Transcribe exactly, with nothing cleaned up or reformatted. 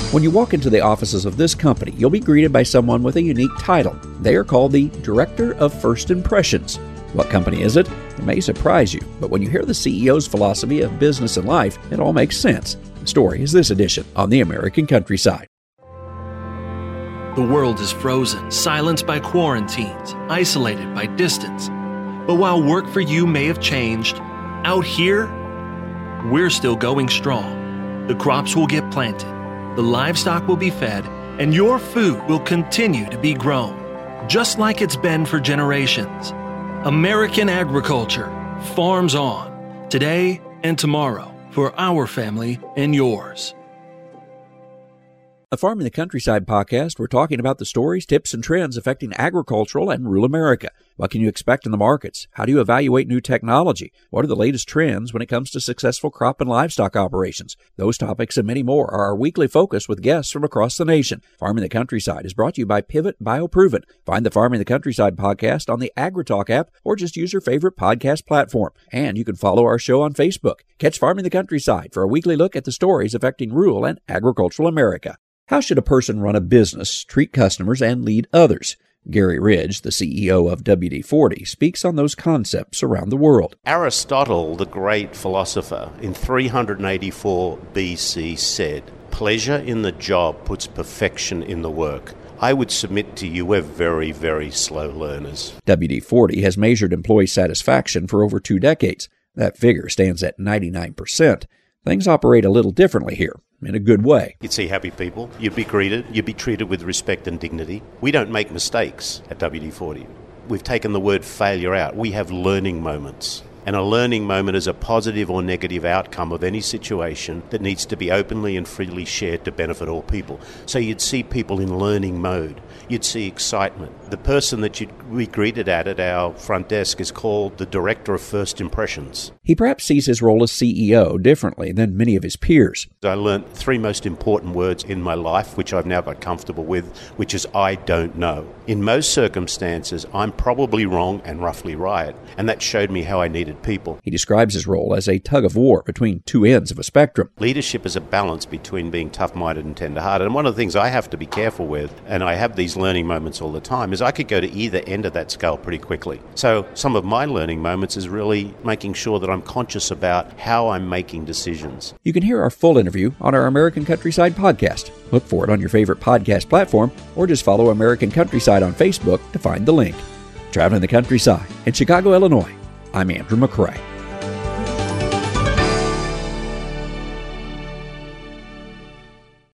When you walk into the offices of this company, you'll be greeted by someone with a unique title. They are called the Director of First Impressions. What company is it? It may surprise you, but when you hear the C E O's philosophy of business and life, it all makes sense. The story is this edition on the American Countryside. The world is frozen, silenced by quarantines, isolated by distance. But while work for you may have changed, out here, we're still going strong. The crops will get planted, the livestock will be fed, and your food will continue to be grown, just like it's been for generations. American agriculture, farms on, today and tomorrow, for our family and yours. A Farm in the Countryside podcast, we're talking about the stories, tips, and trends affecting agricultural and rural America. What can you expect in the markets? How do you evaluate new technology? What are the latest trends when it comes to successful crop and livestock operations? Those topics and many more are our weekly focus with guests from across the nation. Farm in the Countryside is brought to you by Pivot BioProven. Find the Farm in the Countryside podcast on the AgriTalk app or just use your favorite podcast platform. And you can follow our show on Facebook. Catch Farm in the Countryside for a weekly look at the stories affecting rural and agricultural America. How should a person run a business, treat customers, and lead others? Gary Ridge, the C E O of W D forty, speaks on those concepts around the world. Aristotle, the great philosopher, in three hundred eighty-four B C said, "Pleasure in the job puts perfection in the work." I would submit to you we're very, very slow learners. W D forty has measured employee satisfaction for over two decades. That figure stands at ninety-nine percent. Things operate a little differently here, in a good way. You'd see happy people, you'd be greeted, you'd be treated with respect and dignity. We don't make mistakes at W D forty. We've taken the word failure out. We have learning moments. And a learning moment is a positive or negative outcome of any situation that needs to be openly and freely shared to benefit all people. So you'd see people in learning mode. You'd see excitement. The person that you'd be greeted at at our front desk is called the Director of First Impressions. He perhaps sees his role as C E O differently than many of his peers. I learned three most important words in my life, which I've now got comfortable with, which is I don't know. In most circumstances, I'm probably wrong and roughly right, and that showed me how I needed people. He describes his role as a tug of war between two ends of a spectrum. Leadership is a balance between being tough-minded and tender-hearted, and one of the things I have to be careful with, and I have these learning moments all the time, is I could go to either end of that scale pretty quickly. So some of my learning moments is really making sure that I'm conscious about how I'm making decisions. You can hear our full interview on our American Countryside podcast. Look for it on your favorite podcast platform, or just follow American Countryside on Facebook to find the link. Traveling the Countryside in Chicago, Illinois, I'm Andrew McCrae.